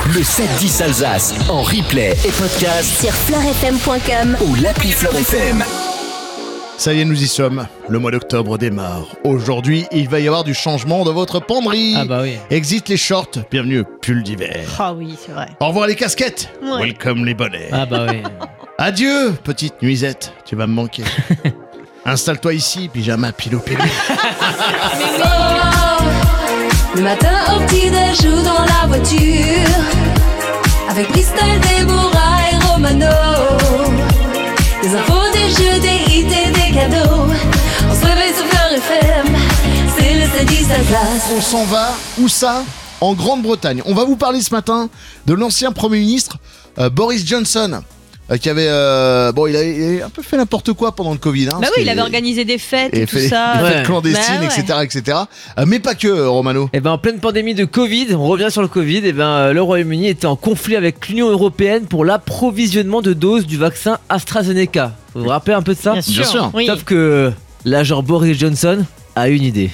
Le 7-10 Alsace en replay et podcast sur fleurfm.com ou l'appli Fleur FM. Ça y est, nous y sommes. Le mois d'octobre démarre. Aujourd'hui, il va y avoir du changement de votre penderie. Ah bah oui. Exit les shorts, bienvenue au pull d'hiver. Ah oui, c'est vrai. Au revoir les casquettes. Ouais. Welcome les bonnets. Ah bah oui. Adieu, petite nuisette, tu vas me manquer. Installe-toi ici, pyjama pilou-pilou. Le matin au petit-déj ou dans la voiture, avec Christelle, Déborah et Romano. Des infos, des jeux, des hits et des cadeaux. On se réveille sur Fleur FM, c'est le 7-10 Alsace. On s'en va, où ça ? En Grande-Bretagne. On va vous parler ce matin de l'ancien Premier ministre Boris Johnson. Qui avait il a un peu fait n'importe quoi pendant le Covid. Bah oui, il avait organisé des fêtes et tout ça. Des fêtes Ouais. clandestines, Bah ouais. etc. Mais pas que, Romano. Et ben en pleine pandémie de Covid, on revient sur le Covid, et ben le Royaume-Uni était en conflit avec l'Union Européenne pour l'approvisionnement de doses du vaccin AstraZeneca. Vous vous rappelez un peu de ça ? Bien sûr. Bien sûr. Oui. Sauf que l'agent Boris Johnson a une idée.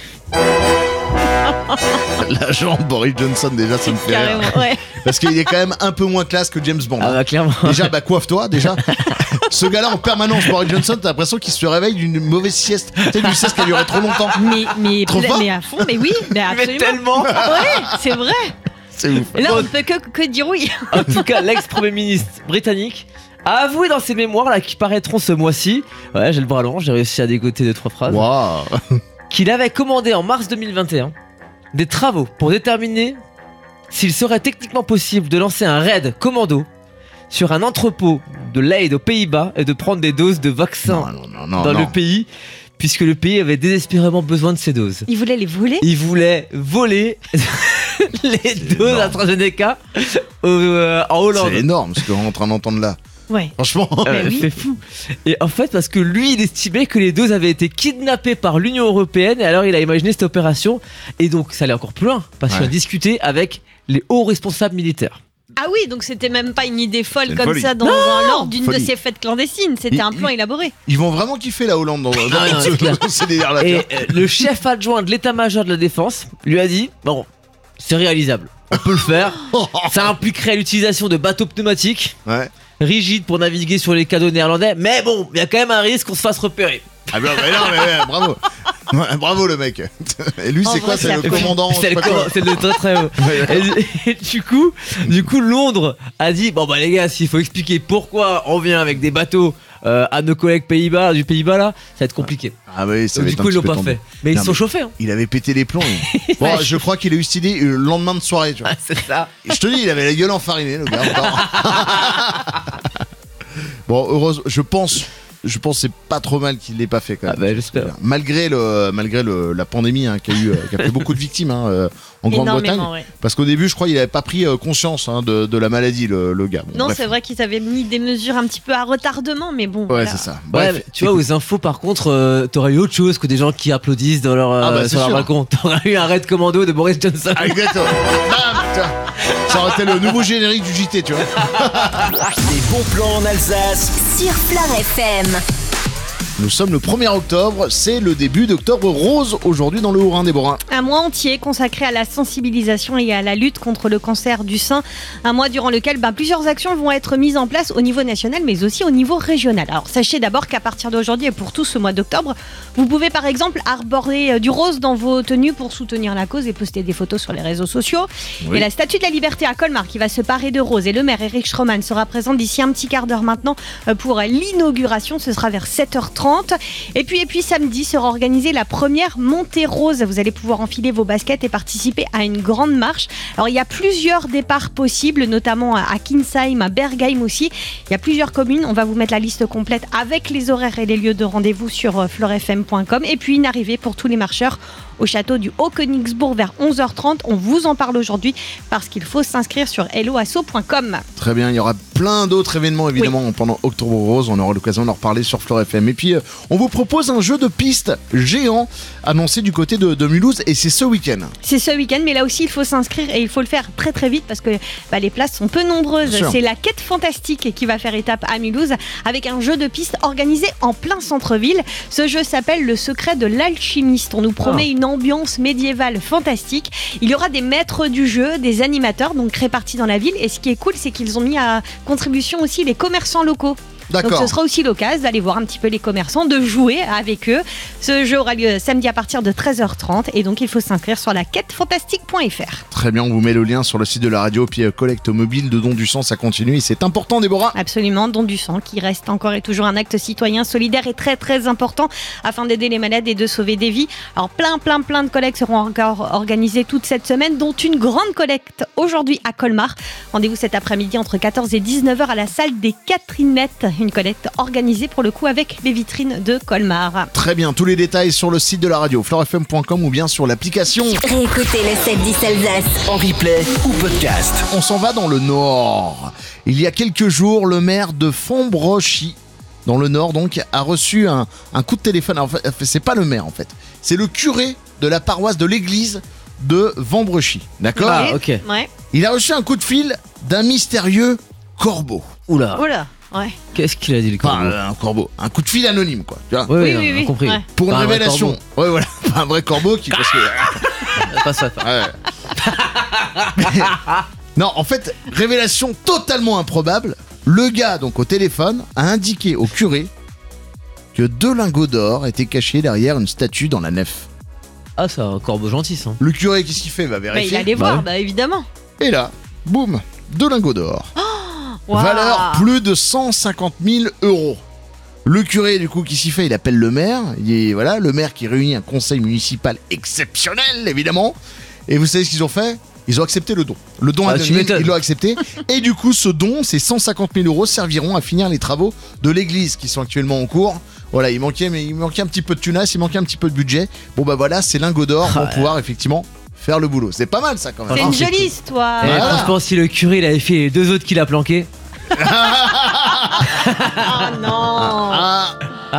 L'agent Boris Johnson, déjà, ça me fait rire. Carrément, ouais. Parce qu'il est quand même un peu moins classe que James Bond. Ah bah clairement. Déjà, coiffe-toi, déjà. Ce gars-là, en permanence, Boris Johnson, t'as l'impression qu'il se réveille d'une mauvaise sieste. Tu sais, d'une sieste qui a duré trop longtemps. Mais Trop fort. à fond, mais oui, mais absolument. tellement. Ouais, c'est vrai. C'est ouf. Et là, on ne peut que dire oui. En tout cas, l'ex-premier ministre britannique a avoué dans ses mémoires là, qui paraîtront ce mois-ci, ouais j'ai le bras long, j'ai réussi à dégoter 2-3 phrases, Waouh. qu'il avait commandé en mars 2021 des travaux pour déterminer s'il serait techniquement possible de lancer un raid commando sur un entrepôt de l'aide aux Pays-Bas et de prendre des doses de vaccins Non, dans le pays, puisque le pays avait désespérément besoin de ces doses. Il voulait les voler. Il voulait voler les doses énorme. AstraZeneca en Hollande. C'est énorme ce qu'on est en train d'entendre là. Ouais. Franchement. Mais oui. C'est fou. Et en fait, parce que lui, il estimait que les doses avaient été kidnappées par l'Union Européenne, et alors il a imaginé cette opération. Et donc, ça allait encore plus loin, parce qu'il a discuté avec les hauts responsables militaires. Ah oui, donc c'était même pas une idée folle C'est une comme folie. ça lors d'une de folie. ces fêtes clandestines. C'était un plan élaboré. Ils vont vraiment kiffer la Hollande dans non, c'est clair. ces délires-là. Et le chef adjoint de l'état-major de la défense lui a dit, bon, c'est réalisable, on peut le faire. Ça impliquerait l'utilisation de bateaux pneumatiques Ouais. rigides pour naviguer sur les canaux néerlandais, mais bon, il y a quand même un risque qu'on se fasse repérer. Ah bah, mais non, mais bravo. Ouais, bravo le mec. Et lui, En c'est vrai, quoi? C'est le c'est commandant. C'est je sais pas quoi. c'est le très très haut. Et du coup, Londres a dit bon bah les gars, s'il faut expliquer pourquoi on vient avec des bateaux à nos collègues du Pays-Bas là, ça va être compliqué. Ah bah oui, ça Donc, va du être un coup ils petit l'ont peu pas tendu. fait. Mais ils Non, se sont mais- chauffés. Hein. Il avait pété les plombs. Bon, Ouais. je crois qu'il a eu cette idée le lendemain de soirée, tu vois. C'est ça. Et je te dis, il avait la gueule enfarinée, le gars. Encore. Bon, heureusement, je pense que c'est pas trop mal qu'il l'ait pas fait quand même. Ah bah j'espère. Malgré la pandémie qui a fait beaucoup de victimes en Grande-Bretagne. Énormément, ouais. Parce qu'au début, je crois qu'il avait pas pris conscience de la maladie, le gars. Bon, Non, bref. c'est vrai qu'ils avaient mis des mesures un petit peu à retardement, mais bon. Ouais, voilà. c'est ça. Ouais, Bref, mais tu vois, aux infos, par contre, t'aurais eu autre chose que des gens qui applaudissent dans leur, Ah bah, c'est sur leur sûr. balcon. T'aurais eu un raid commando de Boris Johnson. Ah, exactement. Bam, tiens. Ça aurait été le nouveau générique du JT, tu vois. Les bons plans en Alsace. sur Fleur FM. Nous sommes le 1er octobre, c'est le début d'Octobre Rose aujourd'hui dans le Haut-Rhin, Déborah. Un mois entier consacré à la sensibilisation et à la lutte contre le cancer du sein. Un mois durant lequel plusieurs actions vont être mises en place au niveau national, mais aussi au niveau régional. Alors sachez d'abord qu'à partir d'aujourd'hui et pour tout ce mois d'octobre, vous pouvez par exemple arborer du rose dans vos tenues pour soutenir la cause et poster des photos sur les réseaux sociaux. Oui. Et la Statue de la Liberté à Colmar qui va se parer de rose, et le maire Eric Stroman sera présent d'ici un petit quart d'heure maintenant pour l'inauguration. Ce sera vers 7h30. Et puis samedi sera organisée la première montée rose. Vous allez pouvoir enfiler vos baskets et participer à une grande marche. Alors il y a plusieurs départs possibles, notamment à Kinsheim, à Bergheim aussi. Il y a plusieurs communes. On va vous mettre la liste complète avec les horaires et les lieux de rendez-vous sur fleurfm.com. Et puis une arrivée pour tous les marcheurs au château du Haut-Königsbourg vers 11h30. On vous en parle aujourd'hui parce qu'il faut s'inscrire sur helloasso.com. Très bien, il y aura plein d'autres événements évidemment pendant Octobre Rose, on aura l'occasion d'en reparler sur Fleur FM. Et puis on vous propose un jeu de piste géant annoncé du côté de Mulhouse et c'est ce week-end. C'est ce week-end, mais là aussi il faut s'inscrire et il faut le faire très très vite parce que les places sont peu nombreuses. Bien sûr. C'est la quête fantastique qui va faire étape à Mulhouse avec un jeu de piste organisé en plein centre-ville. Ce jeu s'appelle Le secret de l'alchimiste. On nous promet une ambiance médiévale fantastique. Il y aura des maîtres du jeu, des animateurs donc répartis dans la ville. Et ce qui est cool, c'est qu'ils ont mis à contribution aussi les commerçants locaux. Donc D'accord. ce sera aussi l'occasion d'aller voir un petit peu les commerçants, de jouer avec eux. Ce jeu aura lieu samedi à partir de 13h30 et donc il faut s'inscrire sur la quêtefantastique.fr. Très bien, on vous met le lien sur le site de la radio. Puis collecte mobile de dons du sang, ça continue. Et c'est important, Déborah. Absolument, don du sang qui reste encore et toujours un acte citoyen solidaire et très très important afin d'aider les malades et de sauver des vies. Alors plein de collectes seront encore organisées toute cette semaine, dont une grande collecte aujourd'hui à Colmar. Rendez-vous cet après-midi entre 14 et 19h à la salle des Catherinettes. Une collecte organisée pour le coup avec les vitrines de Colmar. Très bien, tous les détails sur le site de la radio, fleurfm.com ou bien sur l'application. Réécoutez le 7-10 Alsace. En replay ou podcast. On s'en va dans le Nord. Il y a quelques jours, le maire de Fontbrochy, dans le Nord donc, a reçu un coup de téléphone. Alors, en fait, c'est pas le maire en fait, c'est le curé de la paroisse de l'église de Fontbrochy. D'accord ? Ah, ok. Ouais. Il a reçu un coup de fil d'un mystérieux corbeau. Oula. Oula. Ouais. Qu'est-ce qu'il a dit le Enfin, corbeau? un corbeau, un coup de fil anonyme quoi. Tu vois ? Oui, Oui, on a oui, compris. ouais. Pour une Pas un vrai révélation. corbeau. Ouais, voilà, pas un vrai corbeau qui. Parce que... Pas ça. Ouais. Non, en fait, révélation totalement improbable. Le gars, donc au téléphone, a indiqué au curé que 2 lingots d'or étaient cachés derrière une statue dans la nef. Ah, c'est un corbeau gentil, ça. Le curé, qu'est-ce qu'il fait ? Va Bah, il vérifier. allait Bah voir, ouais. bah évidemment. Et là, boum, 2 lingots d'or. Waouh. Valeur plus de 150 000 €. Le curé, du coup, qui s'y fait, il appelle le maire. Voilà, le maire qui réunit un conseil municipal exceptionnel, évidemment. Et vous savez ce qu'ils ont fait ? Ils ont accepté le don. Le don Ah, tu anonyme, m'étonnes. ils l'ont accepté. Et du coup, ce don, ces 150 000 € serviront à finir les travaux de l'église qui sont actuellement en cours. Voilà, il manquait un petit peu de tunas, il manquait un petit peu de budget. Bon bah voilà, ces lingots d'or vont pouvoir effectivement faire le boulot. C'est pas mal ça quand même. C'est hein. une jolie histoire. Et Voilà. franchement, si le curé il avait fait les 2 autres qu'il a planqués. Ah non. Ah.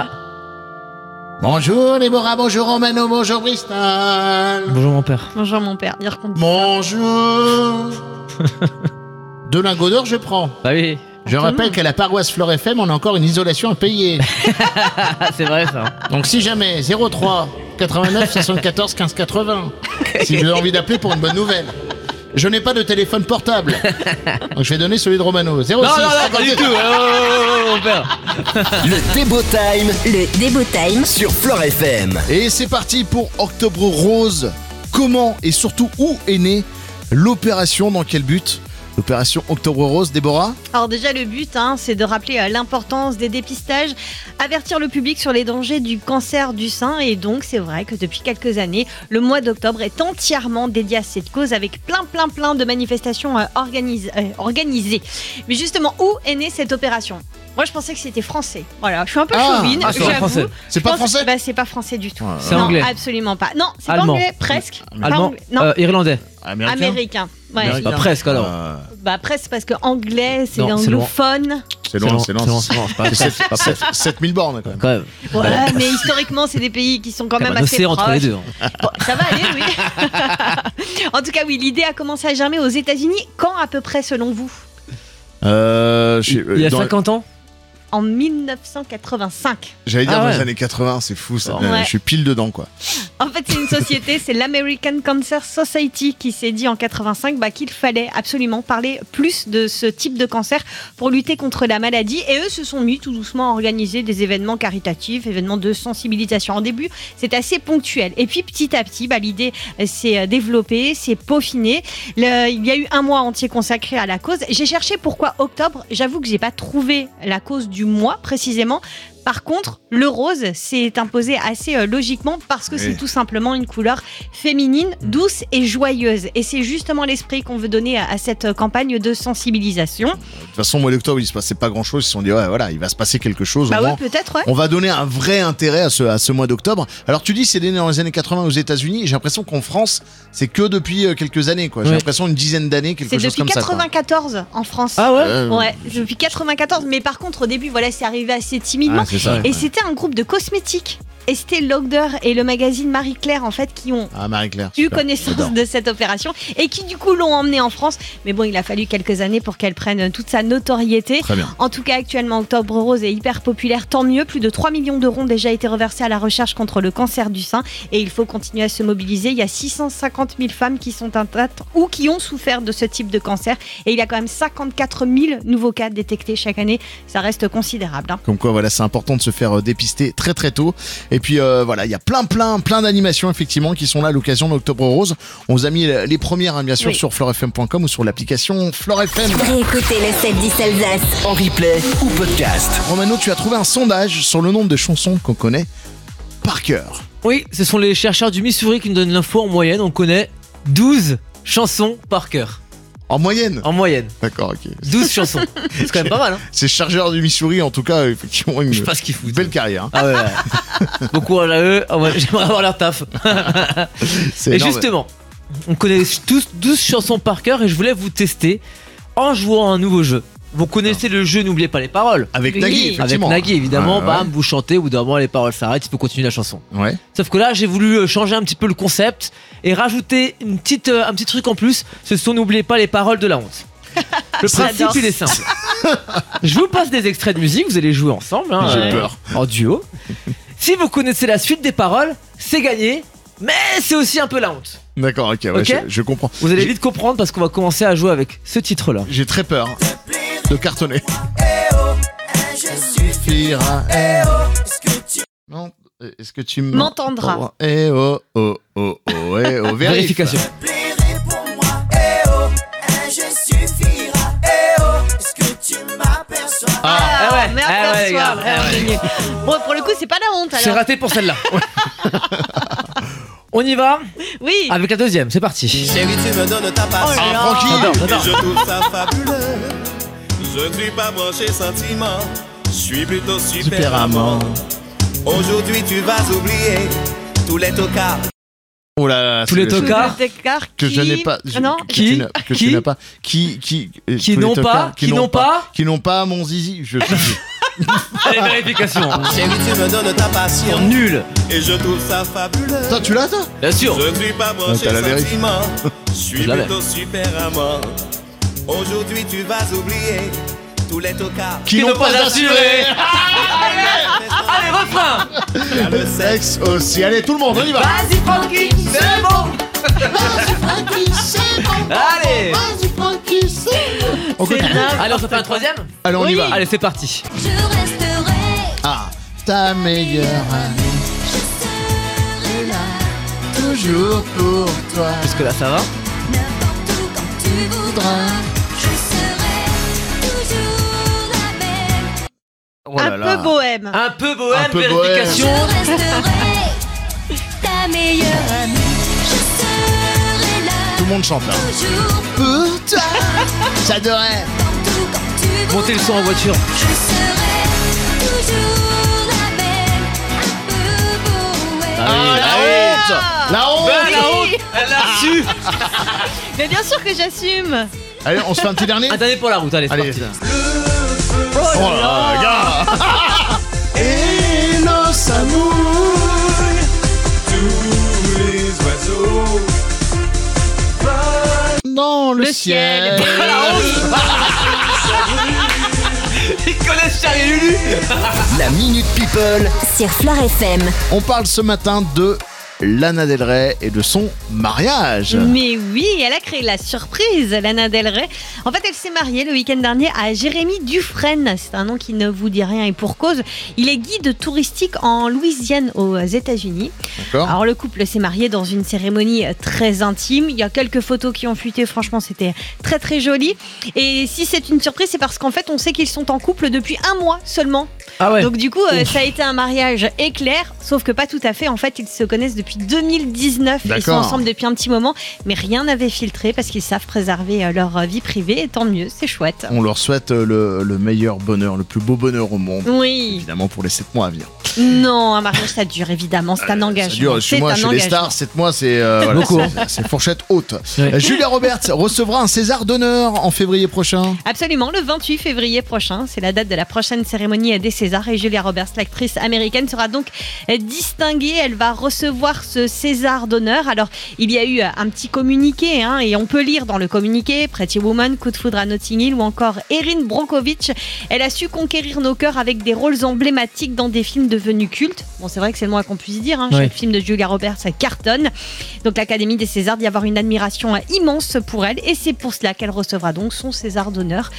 Bonjour Déborah, bonjour Romano, bonjour Bristol. Bonjour mon père. Bonjour mon père, dire qu'on dit Bonjour. 2 lingots d'or, je prends. Bah oui, Je rappelle qu'à la paroisse Fleur FM, on a encore une isolation à payer. c'est vrai ça. Donc si jamais 03 89 74 15 80, si vous avez envie d'appeler pour une bonne nouvelle. Je n'ai pas de téléphone portable. Donc je vais donner celui de Romano. 06 Non, pas du tout. Oh, mon père. Le Débo Time Le Débo Time. sur Fleur FM. Et c'est parti pour Octobre Rose. Comment et surtout où est née l'opération, dans quel but ? L'opération Octobre Rose, Déborah ? Alors déjà le but c'est de rappeler l'importance des dépistages, avertir le public sur les dangers du cancer du sein et donc c'est vrai que depuis quelques années le mois d'octobre est entièrement dédié à cette cause avec plein de manifestations organisées. Mais justement où est née cette opération ? Moi je pensais que c'était français. Voilà, je suis un peu chauvine, c'est pas j'avoue. français. C'est Je pas pense- français ? Bah c'est pas français du tout. C'est non, anglais. absolument pas. Non, c'est Allemand. pas anglais, presque. Pas Allemand, anglais. Non, irlandais. américain. Ouais. Bah, presque alors. Bah presque parce que anglais c'est Non, c'est loin. anglophone. C'est loin, c'est loin. C'est pas presque, c'est pas presque. 7000 bornes quand même. Quand même. Ouais, mais historiquement, c'est des pays qui sont quand même Un assez océan proches. entre les deux. Bon, ça va aller, oui. En tout cas, oui, l'idée a commencé à germer aux États-Unis. Quand à peu près, selon vous ? Il y a 50 ans. En 1985. J'allais dire Ah dans ouais. les années 80, c'est fou ça. Ouais. Je suis pile dedans quoi. En fait, c'est une société, c'est l'American Cancer Society qui s'est dit en 85 qu'il fallait absolument parler plus de ce type de cancer pour lutter contre la maladie. Et eux se sont mis tout doucement à organiser des événements caritatifs, événements de sensibilisation. En début, c'est assez ponctuel. Et puis petit à petit, l'idée s'est développée, s'est peaufinée. Il y a eu un mois entier consacré à la cause. J'ai cherché pourquoi octobre. J'avoue que j'ai pas trouvé la cause du mois précisément. Par contre, le rose s'est imposé assez logiquement parce que c'est tout simplement une couleur féminine, douce et joyeuse. Et c'est justement l'esprit qu'on veut donner à cette campagne de sensibilisation. De toute façon, au mois d'octobre, il se passait pas grand chose. Ils se sont dit, ouais, voilà, il va se passer quelque chose. au Bah ouais, moins. peut-être, ouais. On va donner un vrai intérêt à ce mois d'octobre. Alors tu dis c'est né dans les années 80 aux États-Unis. J'ai l'impression qu'en France, c'est que depuis quelques années quoi. J'ai Ouais. l'impression une dizaine d'années, quelque C'est chose depuis comme ça. quoi. 94 en France. Ah ouais. Ouais, depuis 94. Mais par contre, au début, voilà, c'est arrivé assez timidement. Ah, c'est ça. Et c'était un groupe de cosmétiques. Estée Lauder et le magazine Marie-Claire en fait qui ont Ah, Marie-Claire. eu super. connaissance J'adore. de cette opération et qui du coup l'ont emmenée en France. Mais bon, il a fallu quelques années pour qu'elle prenne toute sa notoriété. Très bien. En tout cas, actuellement, Octobre Rose est hyper populaire, tant mieux. Plus de 3 millions d'euros ont déjà été reversés à la recherche contre le cancer du sein et il faut continuer à se mobiliser. Il y a 650 000 femmes qui sont atteintes ou qui ont souffert de ce type de cancer et il y a quand même 54 000 nouveaux cas détectés chaque année. Ça reste considérable. Hein. Comme quoi, voilà, c'est important de se faire dépister très très tôt. Et puis voilà, il y a plein d'animations effectivement qui sont là à l'occasion d'Octobre Rose. On vous a mis les premières, hein, bien sûr, Oui. sur fleurfm.com ou sur l'application Fleur FM. Réécoutez le 7-10 Alsace. En replay ou podcast. Romano, tu as trouvé un sondage sur le nombre de chansons qu'on connaît par cœur. Oui, ce sont les chercheurs du Missouri qui nous donnent l'info. En moyenne, on connaît 12 chansons par cœur. En moyenne. En moyenne, D'accord, ok. 12 chansons. C'est quand même pas mal, hein. Ces chargeurs du Missouri, en tout cas, effectivement, Je sais pas ce qu'ils foutent. belle carrière. Hein. Ah ouais. Bon courage à eux. Ah ouais, j'aimerais avoir leur taf. C'est Et énorme. justement, on connaît tous 12 chansons par cœur et je voulais vous tester en jouant à un nouveau jeu. Vous connaissez le jeu N'oubliez pas les paroles. Avec Oui. Nagui, Avec effectivement. Nagui, évidemment, Ouais, bam, vous chantez, au bout d'un moment les paroles s'arrêtent, il faut continuer la chanson. Ouais. Sauf que là, j'ai voulu changer un petit peu le concept et rajouter un petit truc en plus. Ce sont N'oubliez pas les paroles de la honte. Le principe, J'adore. il est simple. Je vous passe des extraits de musique, vous allez jouer ensemble. Hein, J'ai peur. En duo. Si vous connaissez la suite des paroles, c'est gagné, mais c'est aussi un peu la honte. D'accord, ok, ouais, Ok. je comprends. Vous allez J'ai- vite comprendre parce qu'on va commencer à jouer avec ce titre-là. J'ai très peur de cartonner. Suffira. Non, est-ce que tu M'entendras. Eh oh, oh, oh, oh, eh oh, vérifie. Vérification. Ah, ouais, mais ah ouais, les gars, aperçois, ah ouais. gagné. Bon, pour le coup, c'est pas la honte C'est alors. raté pour celle-là. On y va Oui. avec la deuxième, c'est parti. Chérie, tu me donnes ta passion. Oh là là. Francky. J'adore, Et j'adore. je trouve ça fabuleux. Je ne suis pas branché sentiment. Je suis plutôt super amant. Aujourd'hui, tu vas oublier tous les tocards. Oh là là, Tous les c'est- tocards. que je n'ai pas. Ah non. que Qui tu n'as- que Qui tu n'as pas. Qui Qui tous les n'ont tocards pas, qui n'ont pas. qui n'ont pas mon zizi. Je Allez, vérification. Chérie, tu me donnes ta passion. Nul. Et je trouve ça fabuleux. Toi, tu l'as, toi Bien sûr. Je ne suis pas branché t'as la vérité. sentiment. Je suis Je l'avais. plutôt super amant. Aujourd'hui, tu vas oublier tous les tocards. Qui n'ont pas assuré. Allez, refrain. Il y a le sexe. Sexe aussi. Allez, tout le monde, on y va. Vas-y, Francky, c'est bon. Allez. On continue. Allez, on se fait un troisième. Allez, on y va. Allez, c'est parti. Je resterai, Ah, ta meilleure amie. je serai là, Toujours pour toi. Parce que là, ça va. n'importe où quand tu voudras. Je serai toujours la même. Oh là Un là. peu bohème. Un peu bohème, Un peu vérification. Je resterai ta meilleure amie. Je serai là, Tout le monde chante là. toujours Pour toi. Ça devrait. n'importe où quand tu voudras. Montez le son en voiture. Je serai toujours la même. Un peu bohème. Ah, la honte. La honte. Ben, la honte, elle l'a su. Mais bien sûr que j'assume. Allez, on se fait un petit dernier. Un dernier pour la route, allez, c'est Allez. parti. Oh là là, gars. Et nos amours. Tous les oiseaux. Dans le Le ciel. ciel. Ils connaissent Charlie et Lulu. La Minute People. Sur Fleur FM. On parle ce matin de Lana Del Rey et de son mariage. Mais oui, elle a créé la surprise, Lana Del Rey. En fait, elle s'est mariée le week-end dernier à Jérémy Dufresne. C'est un nom qui ne vous dit rien et pour cause. Il est guide touristique en Louisiane aux États-Unis. D'accord. Alors le couple s'est marié dans une cérémonie très intime. Il y a quelques photos qui ont fuité. Franchement, c'était très très joli. Et si c'est une surprise, c'est parce qu'en fait, on sait qu'ils sont en couple depuis 1 mois seulement. Ah ouais. Donc du coup, ça a été un mariage éclair, sauf que pas tout à fait. En fait, ils se connaissent depuis 2019. Ils sont D'accord. ensemble depuis un petit moment, mais rien n'avait filtré parce qu'ils savent préserver leur vie privée. Et tant mieux, c'est chouette. On leur souhaite le meilleur bonheur, le plus beau bonheur au monde. Oui. Évidemment pour les 7 mois à venir. Non, un mariage ça dure évidemment. C'est un engagement. Ça dure, C'est chez moi, un chez les engagement. stars, 7 mois, c'est voilà, Beaucoup. c'est fourchette haute. Ouais. Julia Roberts recevra un César d'honneur en février prochain. Absolument, le 28 février prochain, c'est la date de la prochaine cérémonie des Césars. Césars. Et Julia Roberts, l'actrice américaine, sera donc distinguée. Elle va recevoir ce César d'honneur. Alors, il y a eu un petit communiqué, et on peut lire dans le communiqué Pretty Woman, Coup de foudre à Notting Hill ou encore Erin Brockovich. Elle a su conquérir nos cœurs avec des rôles emblématiques dans des films devenus cultes. Bon, c'est vrai que c'est le moins qu'on puisse dire. Ouais. Chaque film de Julia Roberts cartonne. Donc, l'Académie des Césars d'y avoir une admiration immense pour elle. Et c'est pour cela qu'elle recevra donc son César d'honneur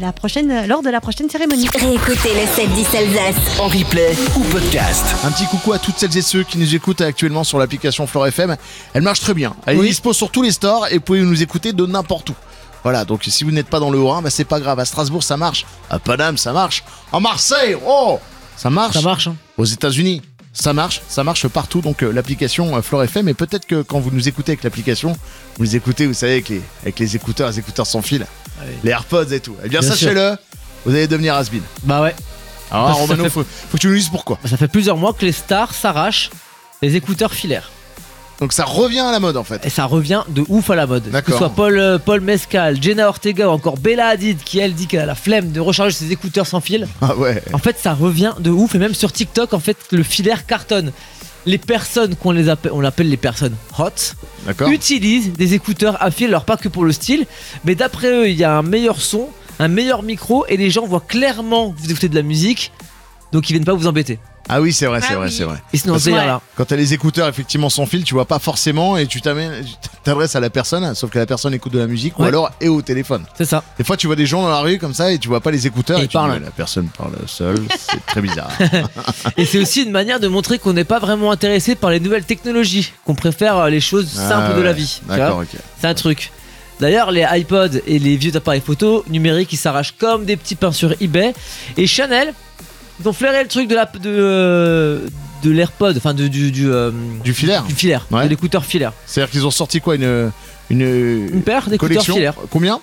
lors de la prochaine cérémonie. Réécoutez le 7-10 Alsace. En replay ou podcast. Un petit coucou à toutes celles et ceux qui nous écoutent actuellement sur l'application Flore FM. Elle marche très bien. Elle est dispo sur tous les stores et vous pouvez nous écouter de n'importe où. Voilà, donc si vous n'êtes pas dans le Haut-Rhin, c'est pas grave. À Strasbourg, ça marche. À Paname, ça marche. À Marseille, ça marche. Ça marche. Aux États-Unis, ça marche partout. Donc l'application Flore FM. Et peut-être que quand vous nous écoutez avec l'application, vous nous écoutez, vous savez, avec les écouteurs sans fil, les AirPods et tout. Eh bien, sachez-le, vous allez devenir has-been. Bah ouais. Alors, Romano, faut que tu nous dises pourquoi. Ça fait plusieurs mois que les stars s'arrachent les écouteurs filaires. Donc ça revient à la mode en fait. Et ça revient de ouf à la mode. D'accord. Que ce soit Paul Mescal, Jenna Ortega ou encore Bella Hadid qui elle dit qu'elle a la flemme de recharger ses écouteurs sans fil. Ah ouais. En fait ça revient de ouf et même sur TikTok en fait le filaire cartonne. Les personnes on appelle les personnes hot, D'accord. utilisent des écouteurs à fil, alors pas que pour le style, mais d'après eux il y a un meilleur son, un meilleur micro et les gens voient clairement que vous écoutez de la musique, donc ils viennent pas vous embêter. Ah oui, c'est vrai. Et sinon c'est là. Quand t'as les écouteurs effectivement sans fil, tu vois pas forcément et tu t'adresses à la personne, sauf que la personne écoute de la musique ou alors est au téléphone. C'est ça. Des fois tu vois des gens dans la rue comme ça et tu vois pas les écouteurs et tu parlent. dis, la personne parle seule, c'est très bizarre. Et c'est aussi une manière de montrer qu'on n'est pas vraiment intéressé par les nouvelles technologies, qu'on préfère les choses simples de la vie. tu D'accord, vois. ok. C'est un truc. D'ailleurs, les iPods et les vieux appareils photo numériques, ils s'arrachent comme des petits pains sur eBay. Et Chanel, ils ont flairé le truc de l'AirPod, enfin du filaire. Du filaire, Ouais. de l'écouteur filaire. C'est-à-dire qu'ils ont sorti quoi Une paire d'écouteurs collection filaire. Combien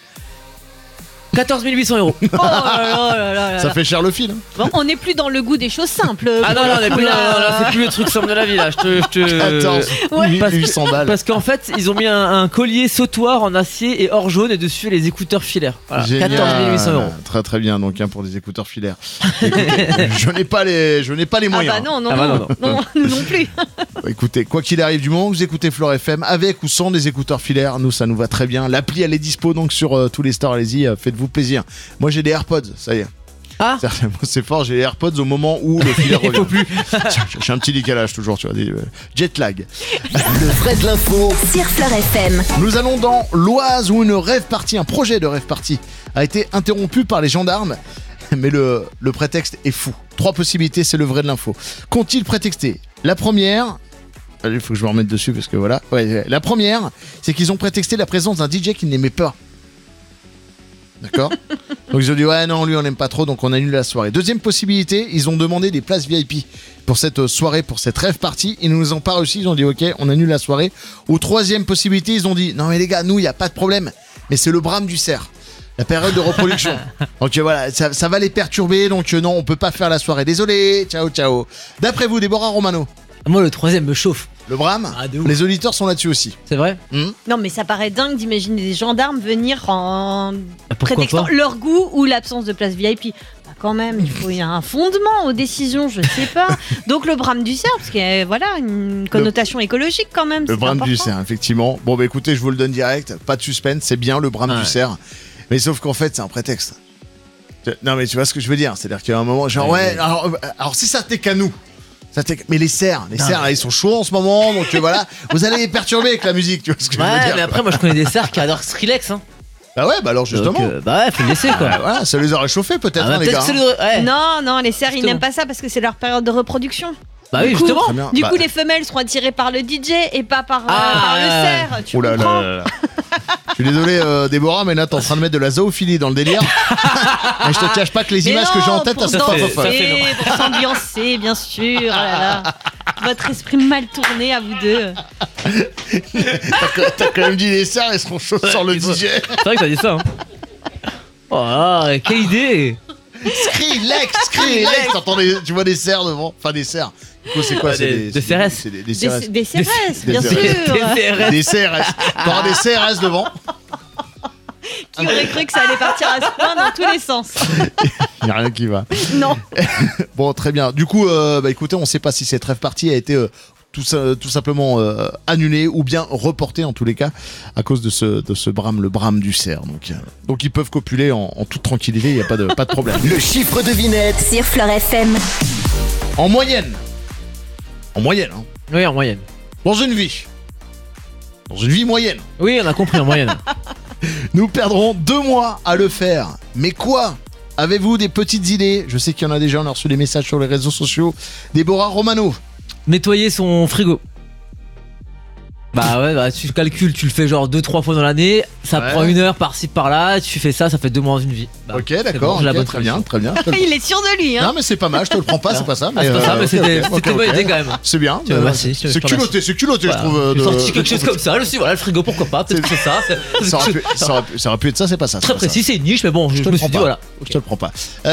14 800 €. Oh là là. Ça fait cher le fil. Bon, on n'est plus dans le goût des choses simples. Ah non, on est plus là, c'est plus le truc simple de la vie là. Attends, Ouais. 800 balles. Parce qu'en fait, ils ont mis un collier sautoir en acier et or jaune et dessus les écouteurs filaires. Voilà, Génial. 14 800 €. Très très bien donc pour des écouteurs filaires. Écoutez, je n'ai pas les moyens. Non, non. nous non plus. Écoutez, quoi qu'il arrive du moment que vous écoutez Flore FM avec ou sans des écouteurs filaires, nous ça nous va très bien. L'appli elle est dispo donc sur tous les stores, allez-y, faites-vous plaisir. Moi j'ai des AirPods, ça y est. Ah. C'est fort, j'ai les AirPods au moment où le filaire revient. faut plus. J'ai un petit décalage toujours, tu vois, des jet lag. Le vrai de l'info. Sur Flore FM. Nous allons dans l'Oise où une rave party, un projet de rave party a été interrompu par les gendarmes. Mais le prétexte est fou. 3 possibilités, c'est le vrai de l'info. Qu'ont-ils prétexté? La première, il faut que je me remette dessus parce que voilà. Ouais, la première, c'est qu'ils ont prétexté la présence d'un DJ qu'ils n'aimaient pas. D'accord. Donc ils ont dit ouais non lui on n'aime pas trop donc on annule la soirée. Deuxième possibilité, ils ont demandé des places VIP pour cette soirée, pour cette rave party. Ils ne nous ont pas réussi, ils ont dit ok on annule la soirée. Ou troisième possibilité, ils ont dit non mais les gars nous il n'y a pas de problème mais c'est le brame du cerf. La période de reproduction. Donc voilà, ça va les perturber donc non on peut pas faire la soirée. Désolé, ciao. D'après vous Déborah Romano? Moi, le troisième me chauffe. Le brame, de ouf. les auditeurs sont là-dessus aussi. C'est vrai? Non, mais ça paraît dingue d'imaginer des gendarmes venir en Pourquoi prétextant pas leur goût ou l'absence de place VIP. Bah, quand même, il y a un fondement aux décisions, je sais pas. Donc le brame du cerf, parce qu'il y a voilà, une connotation écologique quand même. Le c'est brame du important. cerf, effectivement. Bon, bah écoutez, je vous le donne direct. Pas de suspense, c'est bien le brame du cerf. Mais sauf qu'en fait, c'est un prétexte. Non, mais tu vois ce que je veux dire? C'est-à-dire qu'il y a un moment, genre, alors si ça t'est qu'à nous. Mais les cerfs, là, ils sont chauds en ce moment, donc voilà, vous allez les perturber avec la musique, tu vois ce que je veux dire? Mais après, moi je connais des cerfs qui adorent Skrillex. Hein. Ah ouais, bah alors justement. Donc, faut le laisser quoi. Voilà, ça les a réchauffés peut-être, les peut-être gars. que c'est ouais. Non, les cerfs, ils Justement. n'aiment pas ça parce que c'est leur période de reproduction. Bah oui, Du coup, justement. Très bien. Du Bah- coup, les femelles seront attirées par le DJ et pas par le ouais. cerf. Tu Oh là là comprends? là là. Je suis désolé, Déborah, mais là, t'es en train de mettre de la zoophilie dans le délire. Mais je te cache pas que les Mais images que j'ai en tête, pour elles sont pas danser, folles. pour s'ambiancer, bien sûr. Oh là là. Votre esprit mal tourné à vous deux. T'as quand même dit les cerfs, ils seront chauds sur le DJ. C'est vrai que t'as dit ça. Hein. Oh, quelle idée! Skrillex, t'entends tu vois des cerfs devant. Enfin, des cerfs. Du coup, c'est quoi? Ah, C'est des CRS. c'est des CRS. Des CRS, bien Des sûr. CRS. Des CRS. T'auras des CRS devant. Qui aurait cru que ça allait partir à ce point dans tous les sens? Il n'y a rien qui va. Non. Bon, très bien. Du coup, écoutez, on ne sait pas si cette rêve partie a été tout simplement annulée ou bien reportée en tous les cas à cause de ce brame, le brame du cerf. Donc ils peuvent copuler en toute tranquillité, il n'y a pas de problème. Le chiffre devinette. Sur Fleure FM. En moyenne, hein, Oui, en moyenne. dans une vie moyenne, Oui, on a compris en moyenne. nous perdrons 2 mois à le faire. Mais quoi ? Avez-vous des petites idées ? Je sais qu'il y en a déjà, on a reçu des messages sur les réseaux sociaux. Déborah Romano. Nettoyer son frigo. Bah ouais, bah tu calcules, tu le fais genre 2-3 fois dans l'année, ça Ouais. prend 1 heure par-ci par-là, tu fais ça fait 2 mois dans une vie. Bah, Ok, c'est d'accord, bon, j'ai la ok, bonne très bien, solution. très bien. Il est sûr de lui, hein. Non mais c'est pas mal, je te le prends pas, c'est pas ça. Ah, c'est pas ça, mais ok, c'était ok, une bonne ok. idée quand même. C'est bien. Tu vois, merci, je te C'est culotté, Voilà. je trouve. J'ai sorti quelque chose comme ça, je me suis dit, voilà, le frigo, pourquoi pas, peut-être que c'est ça. Ça aurait pu être ça, c'est pas ça. Très précis, c'est une niche, mais bon, je te me le suis prends dit, pas. voilà. Je te le prends pas.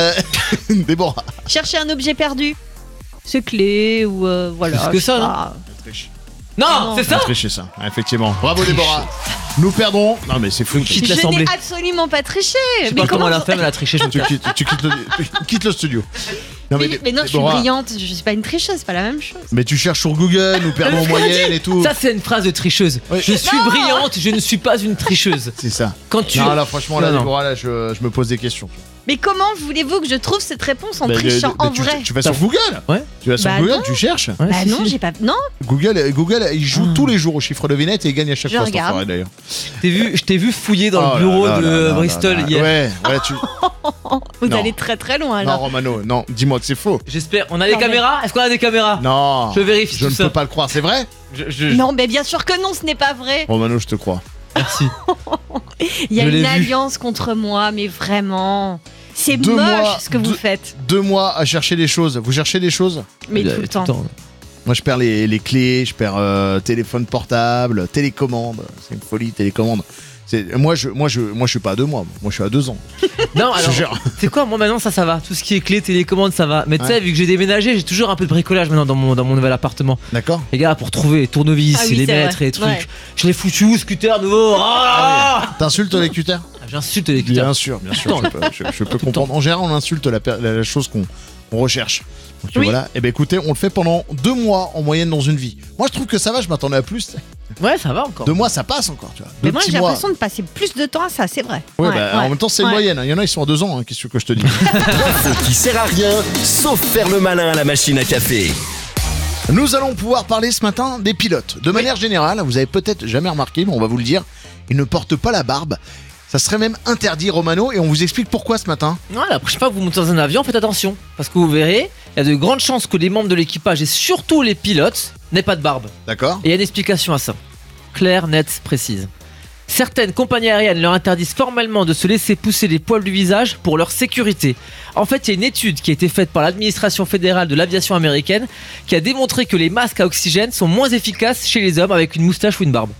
Déborah. Chercher un objet perdu. Ce clé ou voilà. Plus que je ça, sais non pas. Non, Non. c'est ça. Tricher ça, effectivement. Bravo Déborah. Nous perdrons. Non mais c'est fou. Quitte Je l'assemblée. n'ai absolument pas triché. Je sais pas comment elle a fait, mais elle a triché, je me Tu perds. quittes le studio. Non, Mais non, je suis Déborah, brillante. Je suis pas une tricheuse, c'est pas la même chose. Mais tu cherches sur Google, nous perdons en moyenne et tout. Ça, c'est une phrase de tricheuse. Oui. Je suis brillante, je ne suis pas une tricheuse. C'est ça. Quand tu. Non là franchement là Non. Déborah là je me pose des questions. Mais comment voulez-vous que je trouve cette réponse en Mais trichant en vrai? Tu vas sur Google. Ouais. Tu vas sur Bah Google, non. tu cherches. Ouais, Bah si, non, si. j'ai pas. Non. Google il joue tous les jours au chiffre de devinette et il gagne à chaque Je fois cet regarde. enfoiré, d'ailleurs. Je t'ai vu fouiller dans Oh le bureau là là de là là Bristol là là. hier. Ouais, tu. Vous Non. allez très très loin Non là. Romano, non, dis-moi que c'est faux. J'espère. On a des Non, mais- caméras? Est-ce qu'on a des caméras? Non. Je vérifie Je tout ne ça. peux pas le croire, c'est vrai? Non, mais bien sûr que non, ce n'est pas vrai. Romano, je te crois. Merci. Il y a Je l'ai une vu. alliance contre moi, mais vraiment. C'est 2 moche mois, ce que vous 2 faites. 2 mois à chercher des choses. Vous cherchez des choses? Mais tout le temps. Moi, je perds les clés, je perds téléphone portable, télécommande. C'est une folie, télécommande. Moi, je suis pas à 2 mois. Moi, je suis à 2 ans. Non, Je alors. te jure. C'est quoi, moi maintenant ça va. Tout ce qui est clé, télécommande, ça va. Mais tu sais, Ouais. vu que j'ai déménagé, j'ai toujours un peu de bricolage maintenant dans mon nouvel appartement. D'accord? Les gars, pour trouver les tournevis, Ah oui, les c'est mettre vrai. et les trucs. Ouais. Je l'ai foutu où, scooter nouveau? Ah T'insultes les cutters? J'insulte les cutters. Bien sûr, je peux Tout le comprendre. En général, on insulte la chose qu'on recherche. Donc Oui. voilà, et ben écoutez, on le fait pendant 2 mois en moyenne dans une vie. Moi, je trouve que ça va, je m'attendais à plus. Ouais, ça va encore. 2 mois, ça passe encore, tu vois. Mais 2 moi, petits j'ai mois. l'impression de passer plus de temps à ça, c'est vrai. Ouais, Ouais, bah, ouais. en même temps, c'est une Ouais. moyenne. Il y en a, ils sont à 2 ans, hein. Qu'est-ce que je te dis? L'info qui sert à rien, sauf faire le malin à la machine à café. Nous allons pouvoir parler ce matin des pilotes. De manière générale, vous avez peut-être jamais remarqué, mais on va vous le dire, ils ne portent pas la barbe. Ça serait même interdit, Romano, et on vous explique pourquoi ce matin. Non, la prochaine fois que vous montez dans un avion, faites attention. Parce que vous verrez, il y a de grandes chances que les membres de l'équipage et surtout les pilotes n'aient pas de barbe. D'accord? Et il y a une explication à ça. Claire, nette, précise. Certaines compagnies aériennes leur interdisent formellement de se laisser pousser les poils du visage pour leur sécurité. En fait, il y a une étude qui a été faite par l'administration fédérale de l'aviation américaine qui a démontré que les masques à oxygène sont moins efficaces chez les hommes avec une moustache ou une barbe.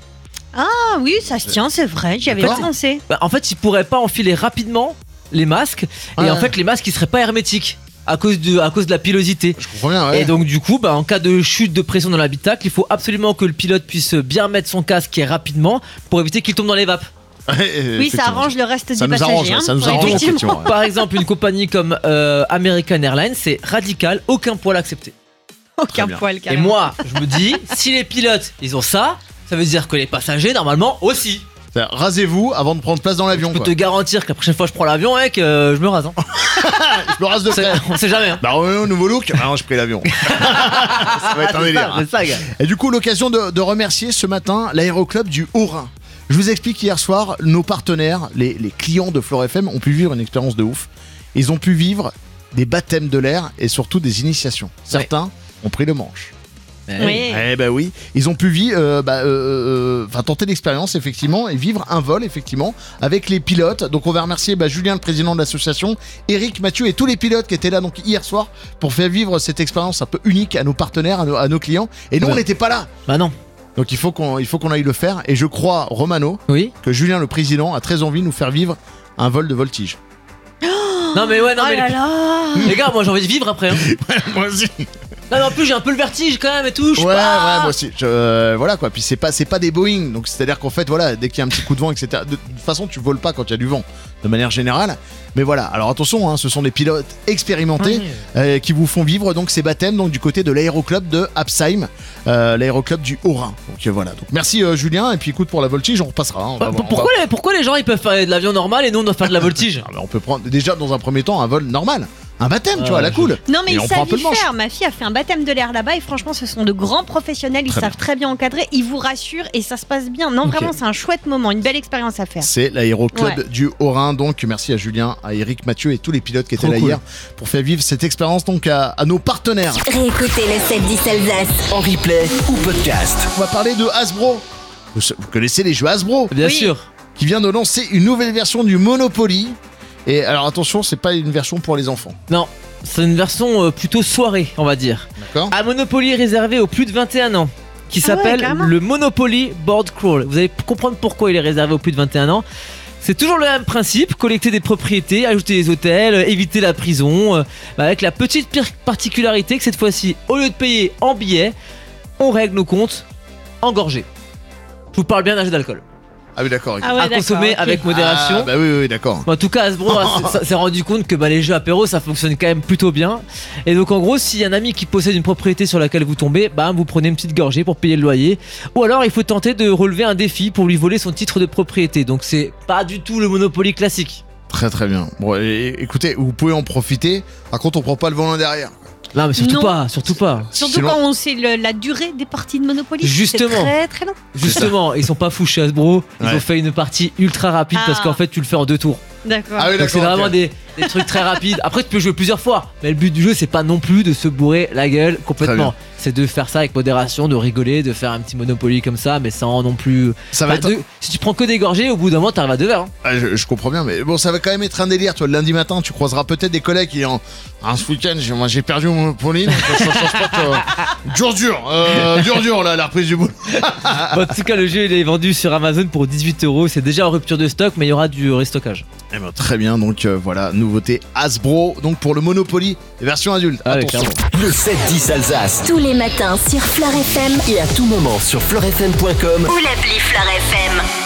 Ah oui, ça se tient, c'est vrai, j'y avais pas D'accord. pensé. Bah, en fait, ils pourraient pas enfiler rapidement les masques Ouais. et en fait, les masques ils seraient pas hermétiques à cause de la pilosité. Je comprends bien, ouais. Et donc du coup, bah, en cas de chute de pression dans l'habitacle, il faut absolument que le pilote puisse bien mettre son casque et rapidement pour éviter qu'il tombe dans les vapes. Oui, ça Effectivement. arrange le reste Ça des nous passagers. arrange, hein. ça nous Ouais, arrange, effectivement. effectivement. Ouais. Par exemple, une compagnie comme American Airlines, c'est radical, aucun poil accepté. Aucun bien. poil, Et carrément. moi, je me dis, si les pilotes, ils ont ça, ça veut dire que les passagers, normalement, aussi. C'est-à-dire, rasez-vous avant de prendre place dans l'avion. Je peux quoi. te garantir que la prochaine fois que je prends l'avion, mec, je me rase. Hein. Je me rase de frère. On sait jamais. Hein. Bah, au nouveau look. Ah non, j'ai pris l'avion. Ça va être un c'est délire. ça, c'est ça, gars. Et du coup, l'occasion de remercier ce matin l'aéroclub du Haut-Rhin. Je vous explique, hier soir, nos partenaires, les clients de Fleure FM ont pu vivre une expérience de ouf. Ils ont pu vivre des baptêmes de l'air et surtout des initiations. Certains ont pris le manche. Oui. Eh ben oui, ils ont pu vivre, tenter l'expérience effectivement et vivre un vol effectivement avec les pilotes. Donc on va remercier Julien, le président de l'association, Eric, Mathieu et tous les pilotes qui étaient là donc hier soir pour faire vivre cette expérience un peu unique à nos partenaires, à nos clients. Et nous Ouais. on n'était pas là. Bah non. Donc il faut qu'on aille le faire. Et je crois, Romano, Oui. que Julien, le président, a très envie de nous faire vivre un vol de voltige. Non mais ouais, non Oh mais là là. les gars, moi j'ai envie de vivre après. Hein. Moi aussi. Non, mais en plus, j'ai un peu le vertige quand même et tout. Ouais, moi aussi. Voilà quoi. Puis c'est pas des Boeing, donc c'est-à-dire qu'en fait, voilà, dès qu'il y a un petit coup de vent, etc. De toute façon, tu voles pas quand il y a du vent, de manière générale. Mais voilà. Alors attention, hein, ce sont des pilotes expérimentés qui vous font vivre donc ces baptêmes donc du côté de l'aéroclub de Absheim, l'aéroclub du Haut-Rhin. Donc voilà. Donc merci Julien. Et puis écoute, pour la voltige, on repassera. Hein, pourquoi les gens ils peuvent faire de l'avion normal et nous on doit faire de la voltige? On peut prendre déjà dans un premier temps un vol normal. Un baptême, tu vois, la cool. Non, mais et ils on prend un peu savent le manche. faire. Ma fille a fait un baptême de l'air là-bas et franchement, ce sont de grands professionnels. Ils savent très bien encadrer. Ils vous rassurent et ça se passe bien. Non, vraiment, c'est un chouette moment, une belle expérience à faire. C'est l'aéroclub du Haut-Rhin. Donc, merci à Julien, à Eric, Mathieu et tous les pilotes qui étaient là hier pour faire vivre cette expérience donc à nos partenaires. Réécoutez le 7-10 Alsace. En replay ou podcast. On va parler de Hasbro. Vous connaissez les jeux Hasbro? Bien sûr. Qui vient de lancer une nouvelle version du Monopoly. Et alors attention, c'est pas une version pour les enfants. Non. C'est une version plutôt soirée, on va dire. D'accord. Un Monopoly réservé aux plus de 21 ans, qui s'appelle le Monopoly Board Crawl. Vous allez comprendre pourquoi il est réservé aux plus de 21 ans. C'est toujours le même principe, collecter des propriétés, ajouter des hôtels, éviter la prison, avec la petite particularité que cette fois-ci, au lieu de payer en billets, on règle nos comptes en gorgées. Je vous parle bien d'un jeu d'alcool. Ah oui, d'accord. Okay. À consommer avec modération. Ah bah oui, d'accord. En tout cas, Hasbro s'est rendu compte que les jeux apéro, ça fonctionne quand même plutôt bien. Et donc en gros, s'il y a un ami qui possède une propriété sur laquelle vous tombez, vous prenez une petite gorgée pour payer le loyer. Ou alors il faut tenter de relever un défi pour lui voler son titre de propriété. Donc c'est pas du tout le Monopoly classique. Très très bien. Bon, écoutez, vous pouvez en profiter. Par contre, on prend pas le volant derrière. Non mais surtout pas. Surtout quand on sait la durée des parties de Monopoly. Justement. C'est très très long. Justement, ils sont pas fous chez Hasbro. Ils ont fait une partie ultra rapide parce qu'en fait tu le fais en 2 tours. D'accord. Ah oui, donc c'est vraiment des trucs très rapides. Après tu peux jouer plusieurs fois, mais le but du jeu c'est pas non plus de se bourrer la gueule complètement. C'est de faire ça avec modération, de rigoler, de faire un petit Monopoly comme ça, mais sans non plus. Ça va Si tu prends que des gorgées, au bout d'un moment t'arrives à 2 verres. Je comprends bien, mais bon, ça va quand même être un délire. Tu vois, le lundi matin, tu croiseras peut-être des collègues qui en ce week-end, moi j'ai perdu mon Monopoly, donc je dur là, la reprise du boulot. En tout cas, le jeu il est vendu sur Amazon pour 18€. C'est déjà en rupture de stock, mais il y aura du restockage. Eh ben, très bien, donc voilà, nouveauté Hasbro, donc pour le Monopoly version adulte. Attention. Le 7-10 Alsace. Tous les matins sur Fleur FM Et à tout moment sur fleurfm.com ou l'appli Fleur FM.